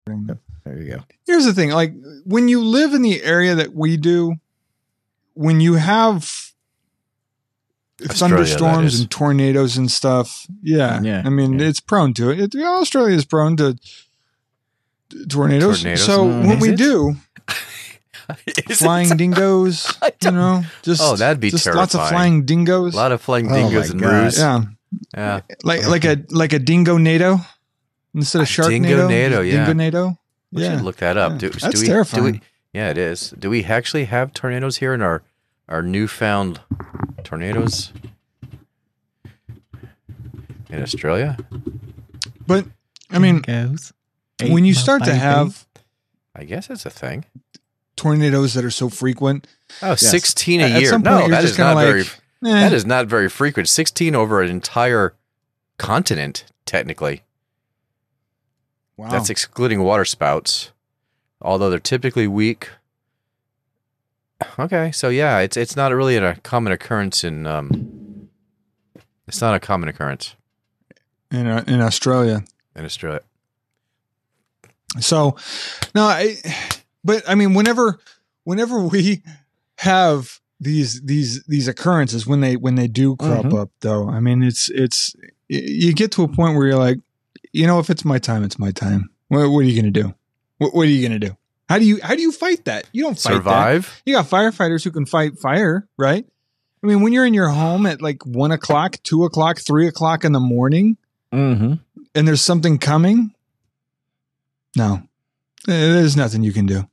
There you go. Here's the thing. Like when you live in the area that we do, when you have thunderstorms and tornadoes and stuff. Yeah. I mean, it's prone to it. Australia is prone to tornadoes. So when we do flying dingoes, that'd be terrifying. Lots of flying dingoes. A lot of flying dingoes and roos. Yeah. Like a dingo NATO instead of Sharknado. Dingo-nado, yeah. Dingo-nado. We should look that up. That's terrifying. It is. Do we actually have tornadoes here in our newfound tornadoes in Australia? But I mean, when you start to have, I guess it's a thing. Tornadoes that are so frequent. 16 a year. No, that is not very. That is not very frequent. 16 over an entire continent, technically. Wow. That's excluding water spouts, although they're typically weak. Okay, so yeah, it's not really a common occurrence in. It's not a common occurrence in Australia. In Australia. So, no, but I mean, whenever we have these occurrences, when they do crop up, though, I mean, it's you get to a point where you're like, if it's my time, it's my time. What are you going to do? What are you going to do? How do you fight that? You don't fight survive. That. You got firefighters who can fight fire, right? I mean, when you're in your home at like 1 o'clock, 2 o'clock, 3 o'clock in the morning, and there's something coming, no, there's nothing you can do.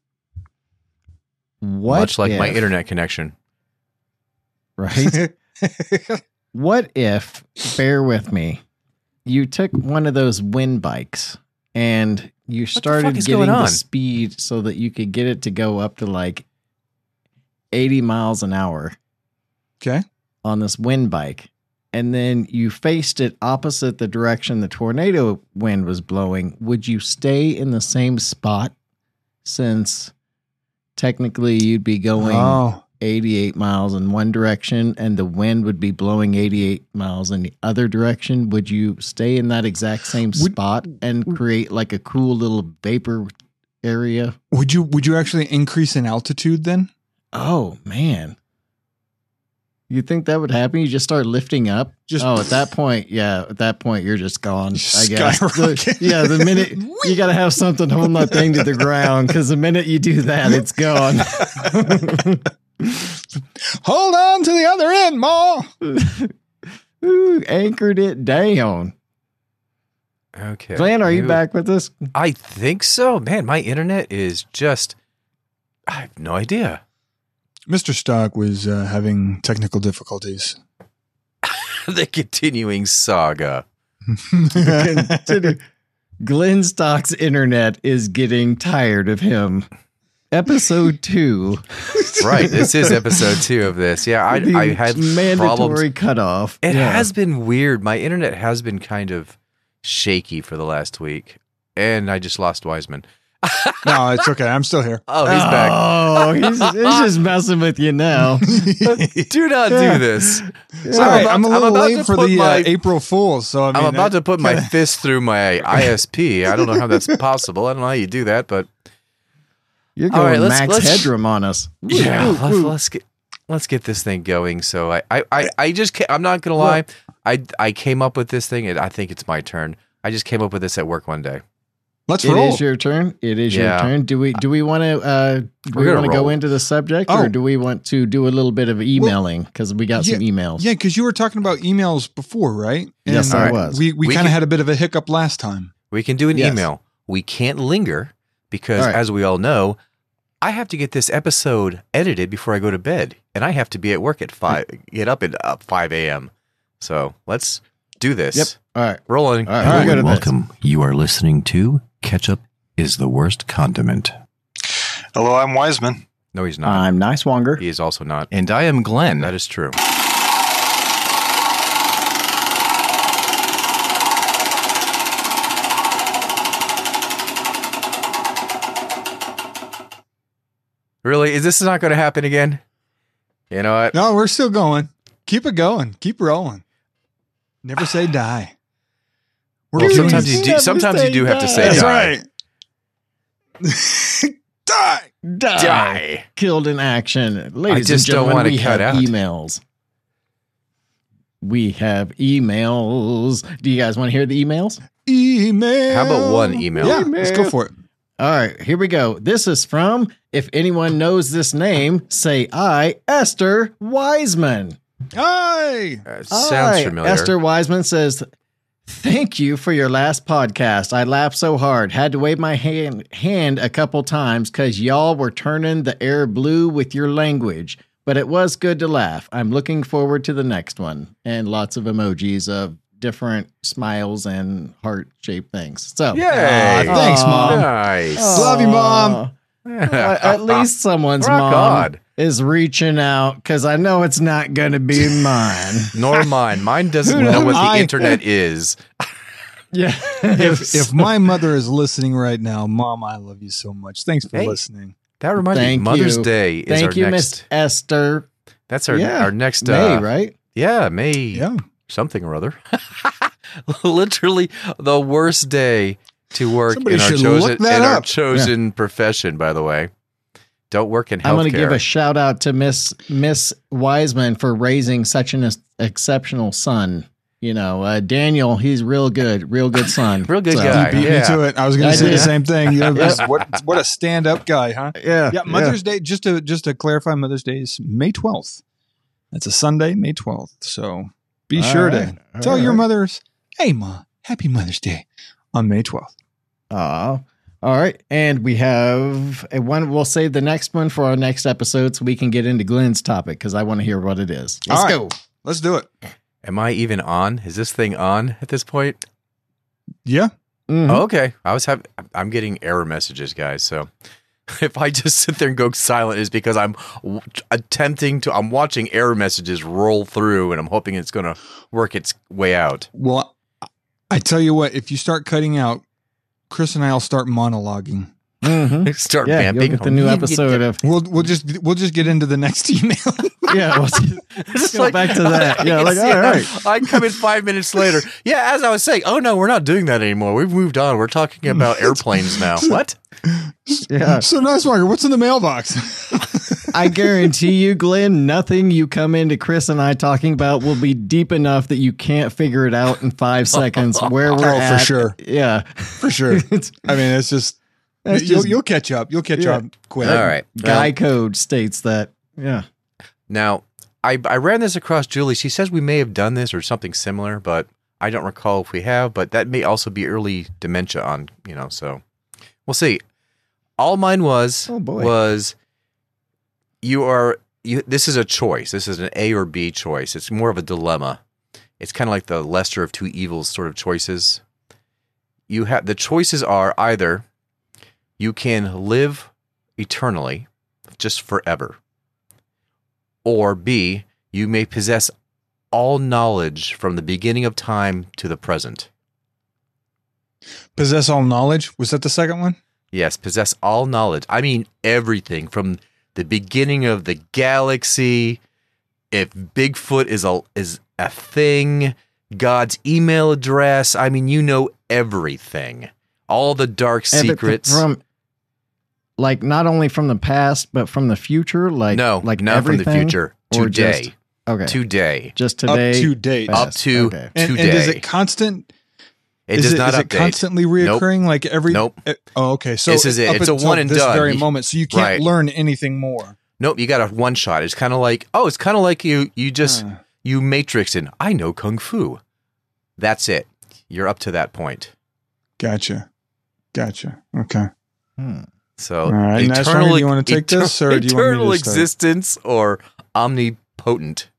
Much like my internet connection. Right? What if, bear with me, you took one of those wind bikes and you started getting the speed so that you could get it to go up to like 80 miles an hour. Okay. On this wind bike. And then you faced it opposite the direction the tornado wind was blowing. Would you stay in the same spot since technically you'd be going 88 miles in one direction and the wind would be blowing 88 miles in the other direction? Would you stay in that exact same spot and create like a cool little vapor area? Would you actually increase in altitude then? Oh, man. You think that would happen? You just start lifting up? At that point, you're just gone, I guess. The minute you got to have something holding that thing to the ground, because the minute you do that, it's gone. Hold on to the other end, Ma. Ooh, anchored it down. Okay. Glenn, are you back with us? I think so. Man, my internet is just, I have no idea. Mr. Stock was having technical difficulties. The continuing saga. Glenn Stock's internet is getting tired of him. Episode 2. Right, this is episode 2 of this. Yeah, I had mandatory cutoff. It has been weird. My internet has been kind of shaky for the last week, and I just lost Wiseman. No, it's okay. I'm still here. Oh, he's back. Oh, he's just messing with you now. Do not do this. Sorry, I'm a little late for the April Fool's. So I'm about to put my fist through my ISP. I don't know how that's possible. I don't know how you do that, but you're going max headroom on us. Yeah, let's get this thing going. So I'm not gonna lie. I came up with this thing, and I think it's my turn. I just came up with this at work one day. Let's roll. It is your turn. It is your turn. Do we want to go into the subject, or do we want to do a little bit of emailing because we got some emails? Yeah, because you were talking about emails before, right? And yes, I was. We kind of had a bit of a hiccup last time. We can do an email. We can't linger because, as we all know, I have to get this episode edited before I go to bed, and I have to be at work at 5. Get up at 5 a.m. So let's do this. Yep. All right, rolling. All right, hello and welcome. You are listening to Ketchup is the Worst Condiment. Hello, I'm Wiseman. No, he's not. I'm Nicewonger. He is also not. And I am Glenn. That is true. Really? Is this not going to happen again? You know what? No, we're still going. Keep it going. Keep rolling. Never say die. Well, sometimes you do have to say That's die. right. Die. Killed in action. Ladies just and don't gentlemen, wanna we cut have out. emails. We have emails. Do you guys want to hear the emails? Email. How about one email? Yeah, let's go for it. All right, here we go. This is from, if anyone knows this name, say I, Esther Wiseman. Hi. Sounds Hi. familiar. Esther Wiseman says, thank you for your last podcast. I laughed so hard. Had to wave my hand a couple times because y'all were turning the air blue with your language. But it was good to laugh. I'm looking forward to the next one. And lots of emojis of different smiles and heart-shaped things. So, Yay. Thanks, Mom. Nice. Love you, Mom. At least someone's Rock mom on. is reaching out because I know it's not going to be mine. Nor mine. Mine doesn't know what the internet is. Yeah. If my mother is listening right now, Mom, I love you so much. Thanks for listening. That reminds me, Thank Mother's you. Day is Thank our you, next. Miss Esther. That's our next May, right? Yeah, May. Yeah. Something or other. Literally the worst day to work Somebody in our should chosen look that up. profession, by the way. Don't work in healthcare. I'm going to give a shout out to Miss Wiseman for raising such an exceptional son. You know, Daniel, he's real good son. Real good So- guy. You beat Yeah. me to it. I was going I to say did. the same thing. You know, what a stand-up guy, huh? Yeah. Yeah, Mother's Day, just to clarify, Mother's Day is May 12th. That's a Sunday, May 12th. So be sure to tell your mothers, hey, Ma, happy Mother's Day on May 12th. All right. And we have a one. We'll save the next one for our next episode so we can get into Glenn's topic because I want to hear what it is. Let's All right. go. Let's do it. Am I even on? Is this thing on at this point? Yeah. Mhm. Oh, okay. I'm getting error messages, guys. So if I just sit there and go silent, is because I'm watching error messages roll through, and I'm hoping it's going to work its way out. Well, I tell you what, if you start cutting out, Chris and I will start monologuing. Mhm. Start Yeah, you'll vamping. get the new episode of. We'll just get into the next email. Yeah, let's go back to that. Yeah, like, Yeah, all right. I come in 5 minutes later. Yeah, as I was saying, oh no, we're not doing that anymore. We've moved on. We're talking about airplanes now. What? Yeah. So Nicewalker, what's in the mailbox? I guarantee you, Glenn, nothing you come into Chris and I talking about will be deep enough that you can't figure it out in 5 seconds where we're at. for sure. Yeah. For sure. It's- I mean, it's just That's you'll, just- you'll catch up. You'll catch Yeah. up quick. All right. Guy code states that. Yeah. Now, I ran this across Julie. She says we may have done this or something similar, but I don't recall if we have. But that may also be early dementia on, so we'll see. All mine was, Oh, boy. this is a choice. This is an A or B choice. It's more of a dilemma. It's kind of like the lesser of two evils sort of choices. The choices are either you can live eternally, just forever, or B, you may possess all knowledge from the beginning of time to the present. Possess all knowledge. Was that the second one? Yes, possess all knowledge. I mean everything from the beginning of the galaxy. If Bigfoot is a thing, God's email address. I mean, you know everything. All the dark secrets. From, like, not only from the past, but from the future? Like, No, like not from the everything? future. Or Today. just- okay. Today. Just today. Up to date. Fast. Up to Okay. And today. is it constant? It does not is update. it constantly reoccurring? Like every? Nope. Oh, okay. So This is it. up It's a until one and this done. very You- moment. So you can't right. learn anything more. Nope, you got a one shot. It's kind of like, you just you matrix in. I know kung fu. That's it. You're up to that point. Gotcha. Okay. So, All right, Nice Runner, do you wanna take this, or do you want me to eternal start? existence or omnipotent?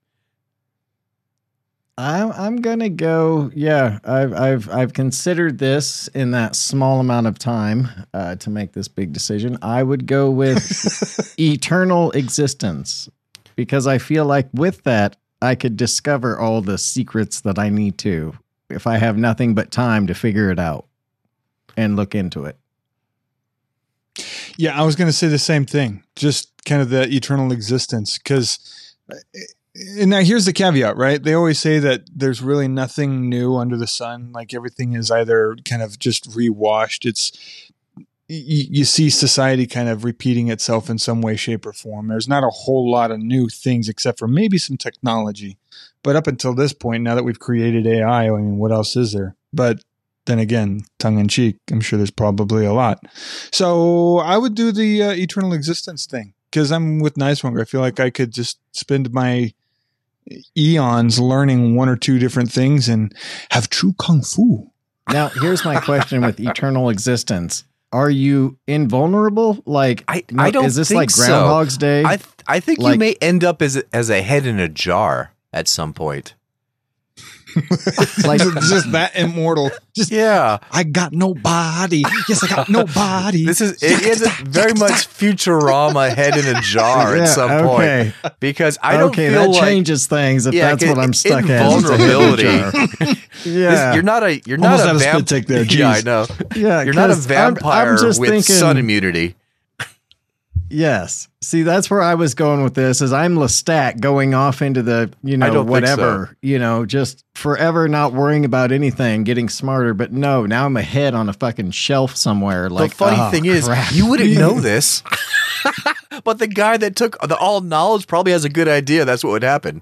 I'm gonna go. Yeah, I've considered this in that small amount of time to make this big decision. I would go with eternal existence because I feel like with that I could discover all the secrets that I need to if I have nothing but time to figure it out and look into it. Yeah, I was going to say the same thing. Just kind of the eternal existence, because. And now here's the caveat, right? They always say that there's really nothing new under the sun. Like everything is either kind of just rewashed. you see society kind of repeating itself in some way, shape, or form. There's not a whole lot of new things except for maybe some technology. But up until this point, now that we've created AI, I mean, what else is there? But then again, tongue in cheek, I'm sure there's probably a lot. So I would do the eternal existence thing because I'm with Nicemonger. I feel like I could just spend my eons learning one or two different things and have true kung fu. Now, here's my question with eternal existence. Are you invulnerable? Like, I don't. Is this think like Groundhog's so. Day? I think Like- you may end up as a head in a jar at some point. Like, Just that immortal. Just Yeah, I got no body. Yes, I got no body. this is it is very much Futurama head in a jar yeah, at some okay. point because I don't okay, feel that like changes things if Yeah, that's what I'm stuck invulnerability. as. Yeah, you're not a Almost a had a spit vampire. take there, Yeah, I jeez. know. yeah. You're not a 'cause vampire I'm just with thinking, sun immunity. Yes. See, that's where I was going with this. Is I'm Lestat going off into the, I don't think whatever, just forever not worrying about anything, getting smarter. But no, now I'm a head on a fucking shelf somewhere. Like, The funny oh, thing is, crap. you wouldn't know this, but the guy that took the all knowledge probably has a good idea. That's what would happen.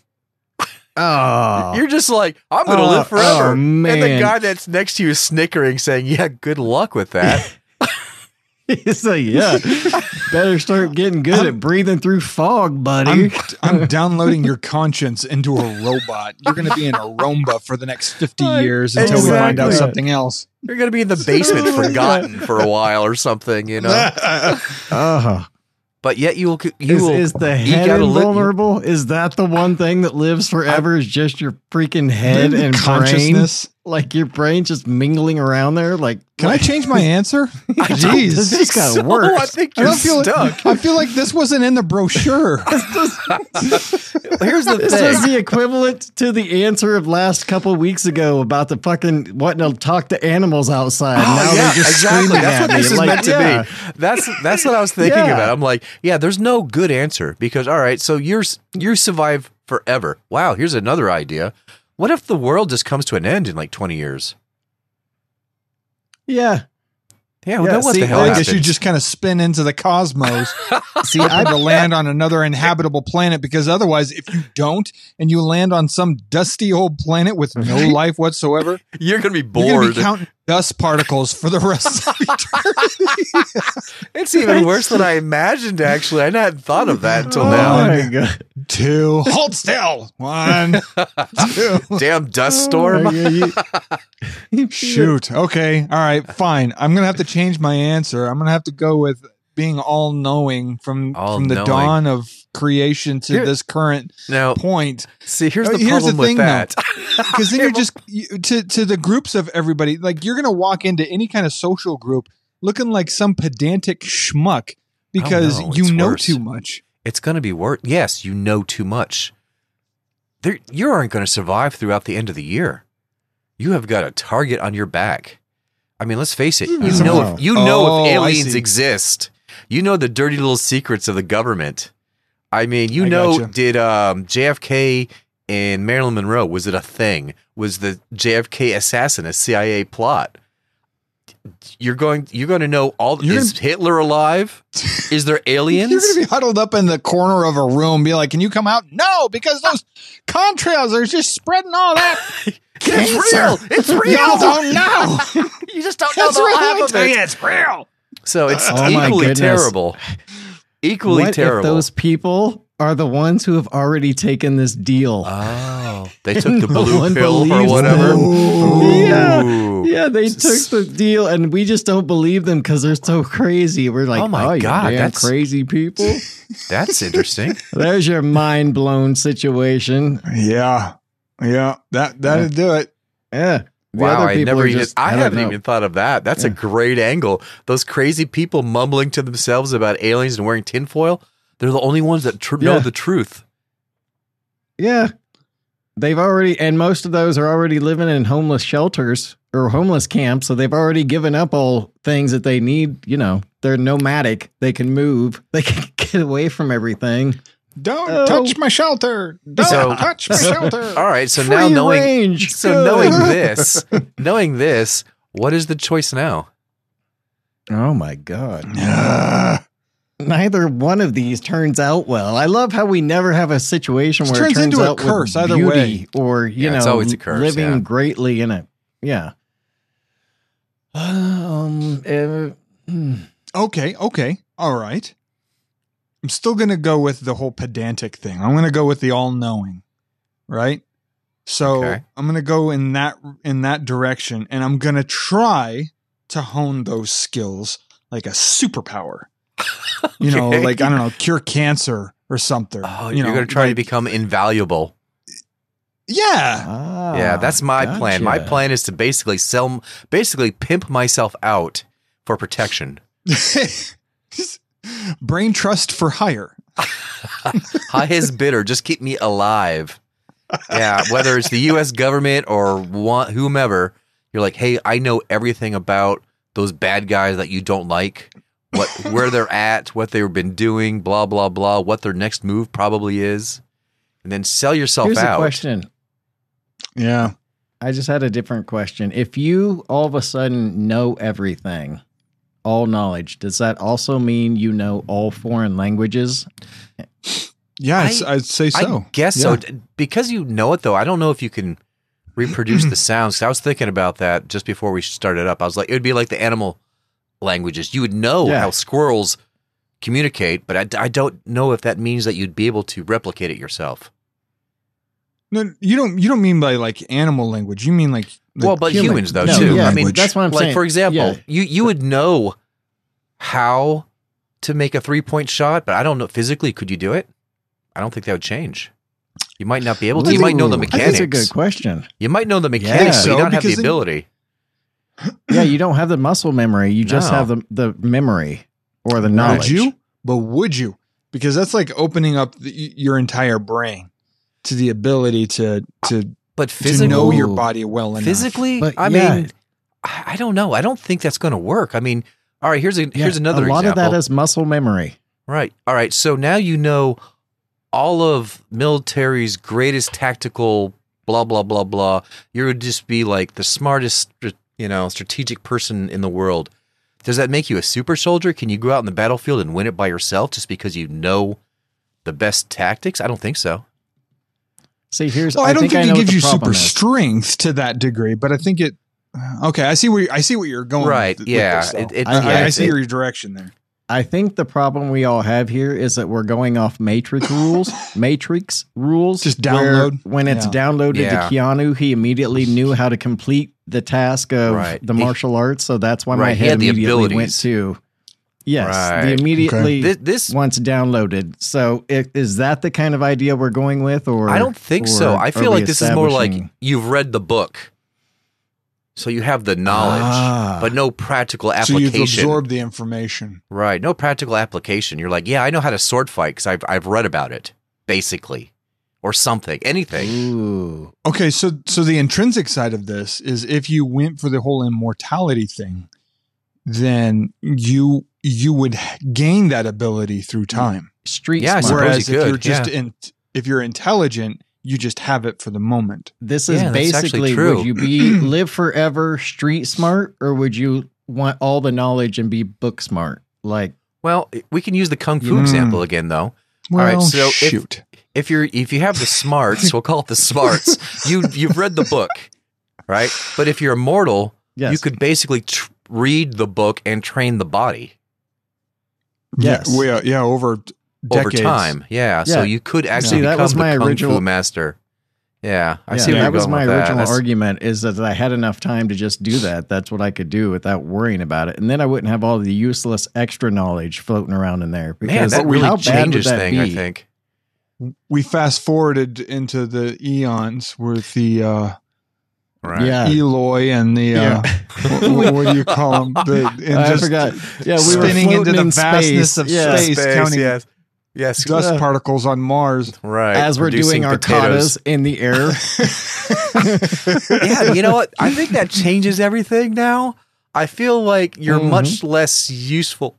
Oh, You're just like, I'm going to Oh, live forever. oh, And the man. guy that's next to you is snickering, saying, yeah, good luck with that. so yeah, better start getting good at breathing through fog, buddy. I'm downloading your conscience into a robot. You're going to be in a Roomba for the next 50 years until we find out Exactly. something else. You're going to be in the basement forgotten for a while or something, Oh, But yet you will is the eke head out a li- invulnerable? Is that the one thing that lives forever? Is just your freaking head and brain? Consciousness. Like your brain just mingling around there? Like, Can I change my answer? Jeez. This just got So, worse. I think I you're don't feel stuck. I feel like this wasn't in the brochure. Here's the This was thing. the equivalent to the answer of last couple weeks ago about the fucking wanting to talk to animals outside. Oh, now yeah, they're just exactly. screaming That's at what me. this is Like, meant to yeah. be. That's what I was thinking Yeah. about. I'm like, yeah, there's no good answer because all right, so you survive forever. Wow, here's another idea. What if the world just comes to an end in like 20 years? Yeah. Yeah, well, Yeah, then what see, the hell I happens? guess you just kind of spin into the cosmos. See, Hoping to land on another inhabitable planet because otherwise, if you don't and you land on some dusty old planet with no life whatsoever, You're gonna be you're going to bored. be counting dust particles for the rest of eternity. It's even worse than I imagined. Actually, I hadn't thought of that until oh now. my God. 2, hold still. 1, 2. Damn dust storm. Oh, yeah, you- Shoot. Okay. All right. Fine. I'm going to have to change my answer. I'm going to have to go with being all knowing from the All-knowing. dawn of creation to Here- this current Now, point. see, here's the Here's the problem with thing, that. Because then you're just to the groups of everybody. Like you're going to walk into any kind of social group looking like some pedantic schmuck because no, you it's know worse. too much. It's going to be worse. Yes, you know too much. You aren't going to survive throughout the end of the year. You have got a target on your back. I mean, let's face it. You know, Oh, if I aliens see. exist. You know the dirty little secrets of the government. I mean, I know, gotcha. did JFK and Marilyn Monroe, was it a thing? Was the JFK assassin a CIA plot? You're going to know all. Is Hitler alive? Is there aliens? You're going to be huddled up in the corner of a room, be like, "Can you come out?" No, because those contrails are just spreading all that. It's real. It's real. Y'all don't know. You just don't know It's the real. half of it. It's real. So it's Oh my equally goodness. terrible. Equally what terrible. if those people are the ones who have already taken this deal? Oh, they took the No blue one pill or believes whatever. them. Yeah. Ooh. Yeah, they took the deal, and we just don't believe them because they're so crazy. We're like, Oh my you God, damn that's- crazy people. That's interesting. There's your mind blown situation. Yeah, that'd do it. Yeah. The Wow, other I people never are even. just, I don't haven't know. even thought of that. That's a great angle. Those crazy people mumbling to themselves about aliens and wearing tinfoil. They're the only ones that know Yeah. the truth. Yeah. They've already, and most of those are already living in homeless shelters or homeless camps. So they've already given up all things that they need. You know, they're nomadic. They can move. They can get away from everything. Don't Oh. touch my shelter. Don't So- touch my shelter. All right, so Free now knowing range. so Good. knowing this, what is the choice now? Oh my God. Neither one of these turns out well. I love how we never have a situation where it turns into a out curse with either beauty way. or, you know, it's always a curse, living greatly in it. Yeah. Okay. All right. I'm still going to go with the whole pedantic thing. I'm going to go with the all-knowing, right? So I'm going to go in that direction, and I'm going to try to hone those skills like a superpower. You know, like, I don't know, cure cancer or something. Oh, you're going to try to become invaluable. Yeah. Yeah, that's my plan. My plan is to basically pimp myself out for protection. Brain trust for hire. Highest bidder, just keep me alive. Yeah, whether it's the U.S. government or whomever, you're like, hey, I know everything about those bad guys that you don't like, where they're at, what they've been doing, blah, blah, blah, what their next move probably is, and then sell yourself Here's out. Here's a question. Yeah. I just had a different question. If you all of a sudden know everything, all knowledge, does that also mean you know all foreign languages? Yeah, I'd say so. I guess so. Because you know it, though, I don't know if you can reproduce the sounds. 'Cause I was thinking about that just before we started up. I was like, it would be like the animal languages. You would know how squirrels communicate, but I don't know if that means that you'd be able to replicate it yourself. No, you don't mean by like animal language. You mean like well, but human. humans though No, too. yeah, I mean, that's what I'm saying. Like for example, you would know how to make a 3-point shot, but I don't know physically. Could you do it? I don't think that would change. You might not be able to. You might know the mechanics. That's a good question. You might know the mechanics, but you don't have the ability. Yeah, you don't have the muscle memory. You just have the memory or the knowledge. Would you? Because that's like opening up your entire brain to the ability to know your body well enough. Physically, I mean, I don't know. I don't think that's going to work. I mean, all right, here's another example. A lot of that is muscle memory. Right. All right. So now you know all of military's greatest tactical blah, blah, blah, blah. You would just be like the smartest, strategic person in the world. Does that make you a super soldier? Can you go out in the battlefield and win it by yourself just because you know the best tactics? I don't think so. See, I don't think it gives you super strength to that degree, but I think it. Okay, I see where you're going. Right? With yeah, this, I see your direction there. I think the problem we all have here is that we're going off Matrix rules. Just download. When it's downloaded to Keanu, he immediately knew how to complete the task of the martial arts. So that's why my head immediately went to. Yes, the immediately this once downloaded. So is that the kind of idea we're going with, or I don't think so. I feel like this is more like you've read the book, so you have the knowledge, but no practical application. So you've absorbed the information, right? No practical application. You're like, yeah, I know how to sword fight because I've read about it, basically, or something, anything. Ooh. Okay, so the intrinsic side of this is if you went for the whole immortality thing, then you would gain that ability through time. Street smart. Whereas if you're just if you're intelligent, you just have it for the moment. This is basically, would you live forever street smart, or would you want all the knowledge and be book smart? Like, well, we can use the kung fu example again, though. Well, all right, so shoot. If you have the smarts, we'll call it the smarts. You've read the book, right? But if you're immortal, you could basically read the book and train the body. Yes. Over decades. Over time. Yeah. So you could actually become the kung fu master. Yeah. I see where you're going with that. That was my original argument, is that I had enough time to just do that. That's what I could do without worrying about it. And then I wouldn't have all the useless extra knowledge floating around in there. Because man, that really changes things, I think. We fast forwarded into the eons with the Eloy and the what do you call them? I forgot. Yeah, we spinning were into the vastness space. of space, counting yes, dust particles on Mars. Right, as we're doing our katas in the air. Yeah, you know what? I think that changes everything now. I feel like you're much less useful,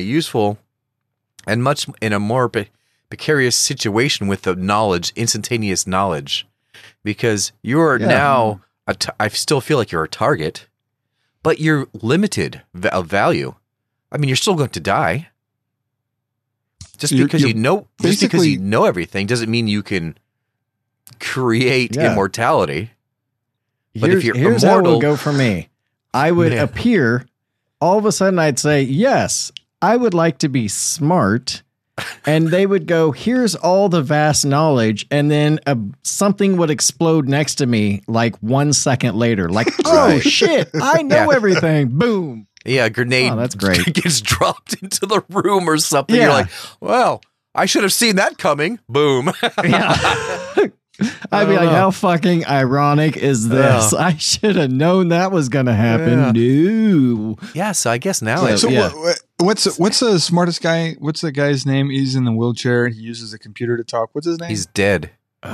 and much in a more precarious situation with the knowledge, instantaneous knowledge, because you're now. I still feel like you're a target, but you're limited of value. I mean, you're still going to die. Just You're- because you're just because basically- you know everything doesn't mean you can create Yeah. immortality. But if you're here's how it immortal- would go for me. I would Yeah. appear. All of a sudden, I'd say, yes, I would like to be smart. And they would go, here's all the vast knowledge. And then something would explode next to me like 1 second later. Like, oh, Right. shit, I know Yeah. everything. Boom. Yeah, a grenade Oh, that's great. gets dropped into the room or something. Yeah. You're like, well, I should have seen that coming. Boom. Yeah. I'd be don't like, know. how fucking ironic is this? I should have known that was going to happen. No. Yeah, so I guess now Yeah. it, So Yeah. what's the smartest guy? What's the guy's name? He's in the wheelchair. He uses a computer to talk. What's his name? he's dead.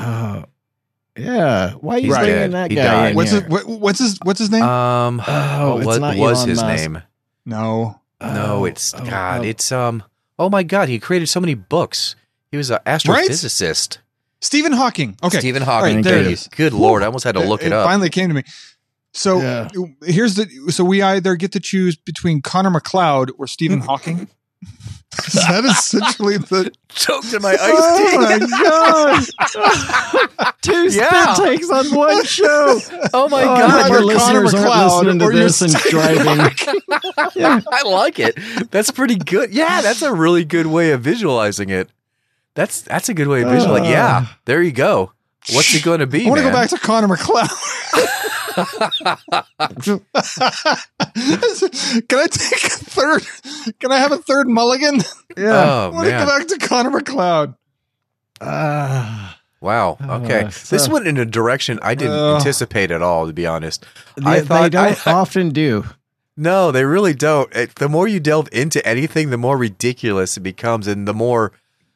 Yeah. Why are you He's bringing dead. that He guy died. in what's here? what's his name? Oh, it's what not was Elon his Musk. name? No. No, it's God. It's Oh my God, he created so many books. He was an astrophysicist. Stephen Hawking. Okay. Stephen All Hawking. right, there it Thank you. is. Good Lord, I almost had to look it up. Finally came to me. So Yeah. so we either get to choose between Connor McLeod or Stephen Hawking. Is that essentially the? Choked in my iced Oh tea. my god! Two Yeah. spit takes on one show. Oh my Oh, God, our you're Connor listeners aren't McLeod listening to or you're this and driving. Yeah. I like it. That's pretty good. Yeah, that's a really good way of visualizing it. That's a good way of visualizing. Yeah, there you go. What's it going to be? I want to go man? back to Connor McLeod. Can I take a third? Can I have a third mulligan? Yeah. Oh I want to man! go back to Connor McLeod. Wow. Okay, so- this went in a direction I didn't anticipate at all. To be honest, They don't often do. No, they really don't. The more you delve into anything, the more ridiculous it becomes, and the more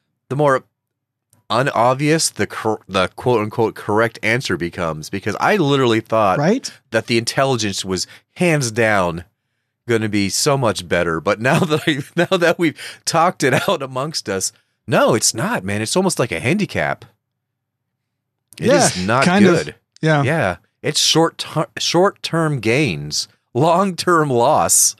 unobvious the quote unquote correct answer becomes. Because I literally thought Right? that the intelligence was hands down going to be so much better, but now that we've talked it out amongst us, no, it's not, man. It's almost like a handicap. It is Yeah, not kind of. good. Yeah. Yeah, it's short-term gains, long-term loss.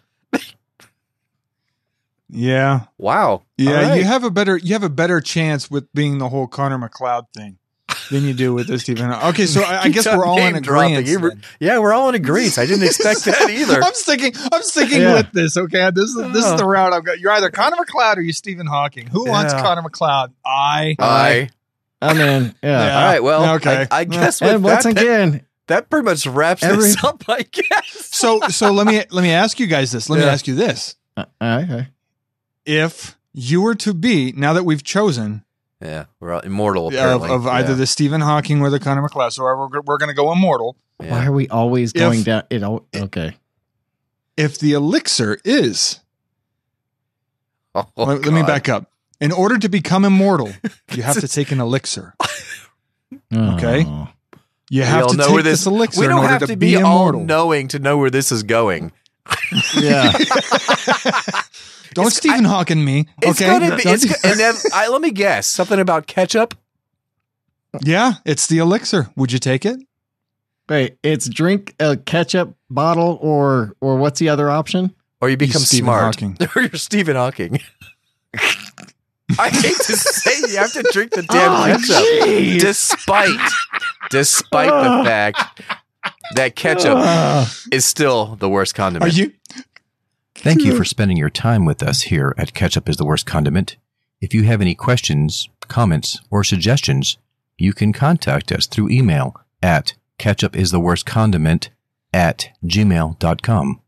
Yeah. Wow. Yeah. All right. You have a better chance with being the whole Connor McLeod thing than you do with this Stephen. Okay, so I guess we're all in Name dropping. agreement. Yeah, we're all in agreement. I didn't expect that either. I'm sticking Yeah. with this. Okay, this is the route I've got. You're either Connor McLeod or you Stephen Hawking. Who wants Yeah. Connor McLeod? I. I'm in. Yeah. Yeah. All right. Well, Okay. I guess with And once that, again, that pretty much wraps this up. I guess. So let me ask you guys this. Let me Yeah. ask you this. okay. If you were to be, now that we've chosen Yeah, we're all immortal. of, Apparently. of either the Stephen Hawking or the Connor McLeod, so we're going to go immortal. Yeah. Why are we always going down? Okay. If the elixir is, Oh, let me God. back up. In order to become immortal, you have to take an elixir. Okay. Oh. You We have all to know take where this elixir We in don't order have to to be be all immortal. knowing to know where this is going. Yeah. Don't Stephen Hawking me. It's Okay. gonna be. Don't- And then let me guess something about ketchup. yeah, it's the elixir. Would you take it? Wait, it's drink a ketchup bottle or what's the other option? Or you become Stephen smart. Hawking. Or you're Stephen Hawking. I hate to say you have to drink the damn ketchup. jeez. Despite the fact that ketchup is still the worst Are condiment. you? Thank you for spending your time with us here at Ketchup is the Worst Condiment. If you have any questions, comments, or suggestions, you can contact us through email at ketchupistheworstcondiment@gmail.com.